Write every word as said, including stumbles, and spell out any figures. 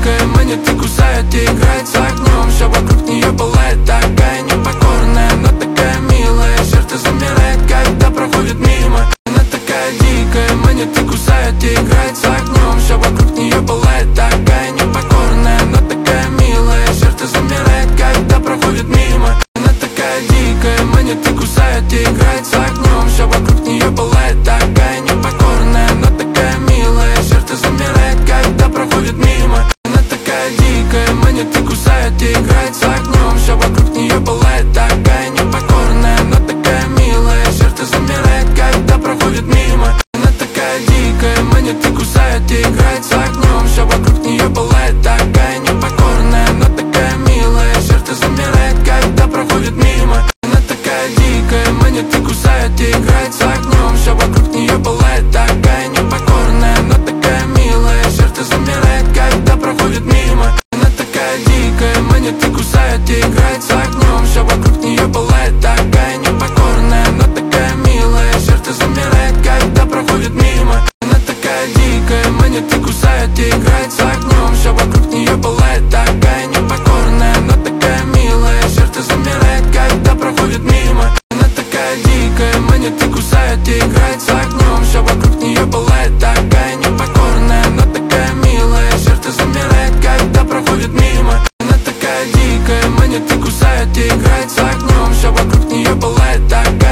дикая, манит и кусает, и играет с огнем. Все вокруг нее пылает, такая непокорная, но такая милая. Сердце замирает, когда проходит мимо. Она такая дикая, манит и кусает, и играет с огнем. Все вокруг нее пылает, такая непокорная, но такая милая. Сердце замирает, когда проходит мимо. Она такая дикая, манит и кусает, и играет с огнем. Все вокруг нее пылает, такая непокорная, но такая милая. Сердце замирает, когда проходит мимо. Она такая дикая, манит и кусает, и играет с огнем. Все вокруг нее пылает, такая непокорная, но такая милая. Сердце замирает, когда проходит мимо. Она такая дикая, манит и кусает, и играет с огнем. Все вокруг нее пылает, такая непокорная, но такая милая. Сердце замирает, когда проходит мимо. Она такая дикая, манит и кусает, и играет с огнем. Все вокруг нее пылает, такая непокорная, но такая милая. Сердце замирает, когда проходит мимо. Она такая дикая, манит и кусает, и играет с огнем. Все вокруг нее пылает, такая непокорная, но такая милая. Сердце замирает, когда проходит мимо. Она такая дикая, манит и кусает, и играет с огнем. Все вокруг